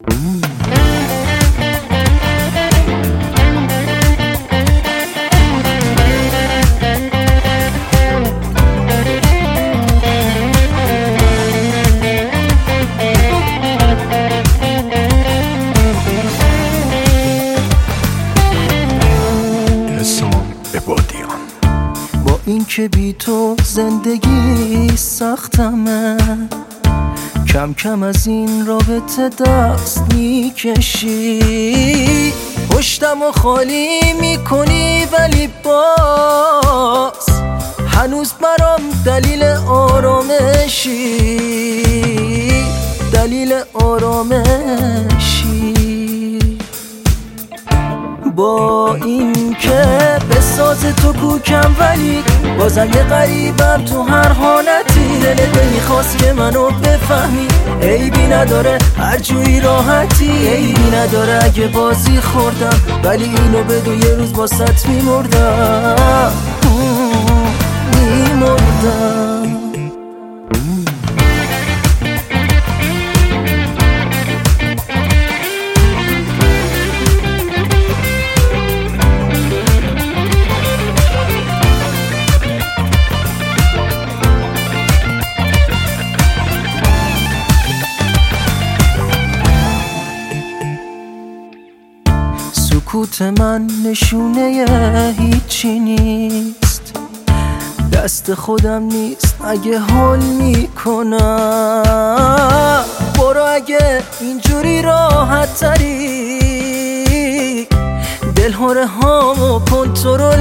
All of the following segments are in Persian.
با این که بی تو زندگی سختمه، کم کم از این رابطه دست میکشی، پشتم و خالی میکنی ولی باز هنوز برام دلیل آرامشی، دلیل آرامشی. با این که به ساز تو کوکم ولی بازم یه غریبم تو هر حالتی، دلت نمیخواست که منو بفهمی، عیبی نداره هر جوی راحتی، عیبی نداره اگه بازی خوردم، ولی اینو بدون یه روز باست میمردم، میمردم. سکوت من نشونه هیچی نیست، دست خودم نیست اگه حال میکنم، برو اگه اینجوری راحت تری، دلهوره هامو کنترل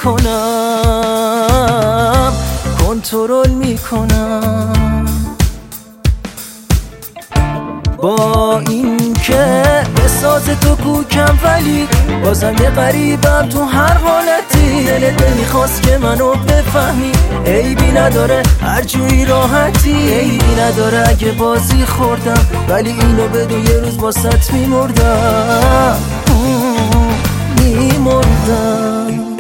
میکنم، کنترل میکنم. با این که به ساز تو کوکم ولی بازم یه غریبم تو هر حالتی، دلت نمیخواست که منو بفهمی، عیبی نداره هر جوی راحتی، عیبی نداره اگه بازی خوردم، ولی اینو بدون یه روز باست میمردم، میمردم.